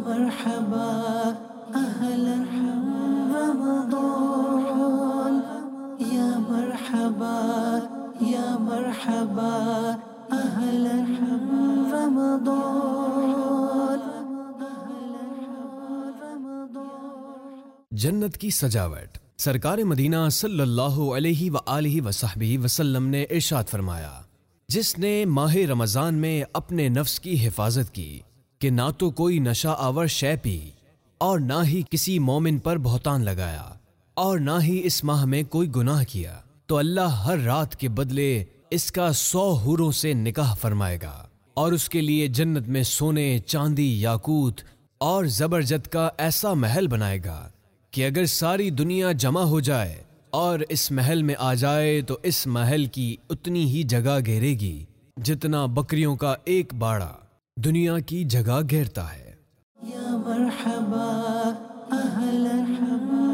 مرحبا اہلا رمضان یا مرحبا یا مرحبا اہلا رمضان. جنت کی سجاوٹ. سرکار مدینہ صلی اللہ علیہ وآلہ وصحبہ وسلم نے ارشاد فرمایا، جس نے ماہ رمضان میں اپنے نفس کی حفاظت کی کہ نہ تو کوئی نشہ آور شے پی اور نہ ہی کسی مومن پر بہتان لگایا اور نہ ہی اس ماہ میں کوئی گناہ کیا، تو اللہ ہر رات کے بدلے اس کا 100 حوروں سے نکاح فرمائے گا اور اس کے لیے جنت میں سونے، چاندی، یاقوت اور زبرجد کا ایسا محل بنائے گا کہ اگر ساری دنیا جمع ہو جائے اور اس محل میں آ جائے تو اس محل کی اتنی ہی جگہ گھیرے گی جتنا بکریوں کا ایک باڑا دنیا کی جگہ گھیرتا ہے. یا مرحبا اہلا